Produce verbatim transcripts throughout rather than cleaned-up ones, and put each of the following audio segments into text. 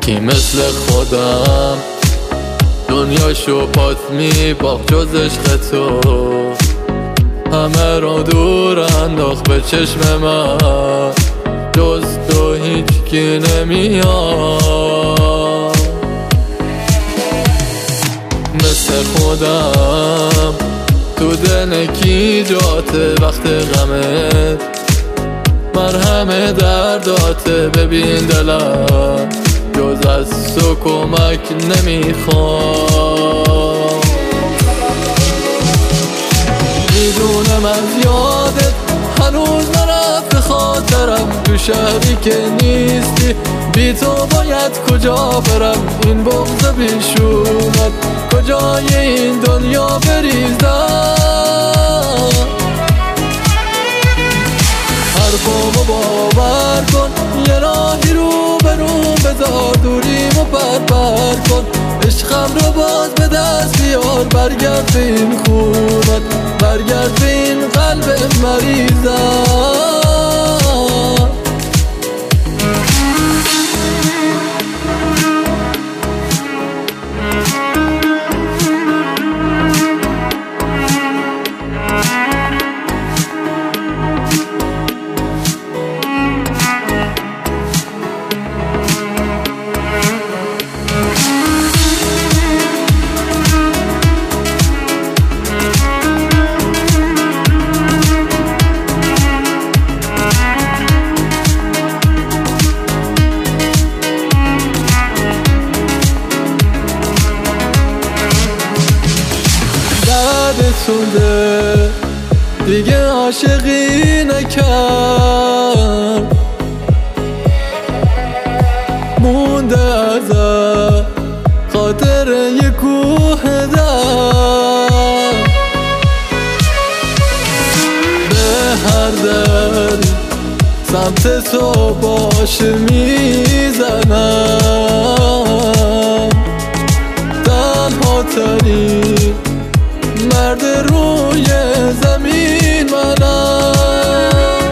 کی مثل خودم دنیاشو پات میباخت جز عشق تو، همه رو دور انداخت به چشم من، جز تو هیچ کی نمیاد. مثل خودم تو دل کی جاته وقت غمت، مرهم درداته. ببین دلم جز از تو کمک نمیخوام. میدونم از یادت هنوز نرفت خاطرم، تو شهری که نیستی بی تو باید کجا برم. این بغض بیشونت کجای این دنیا بریزم. حرفامو باور کن، یه راهی رو برون بذار، دوریمو پر پر کن. عشقم رو باز به دست بیار، برگرد به این خونت، برگرد به این قلب مریضم. سوده دیگه عاشقی نکرد، مونده از خاطر یه کوه درد. به هر در سمت تو باش میزنم، تنها ترین مرد روی زمین منم.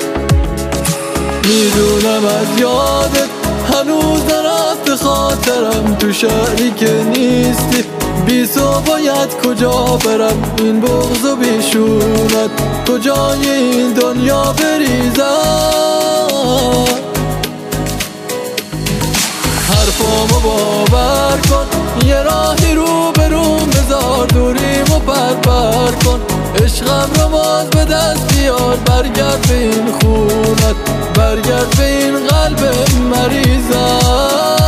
میدونم از یادت هنوز نرفت خاطرم، تو شهری که نیستی بی تو باید کجا برم. این بغض و بیشونت کجای این دنیا بریزم. حرفامو باور کن، یه راهی رو برون بذار، دوریمو پر پر کن. عشقم رو باز به دست بیار، برگرد به این خونت، برگرد به این قلب مریضم.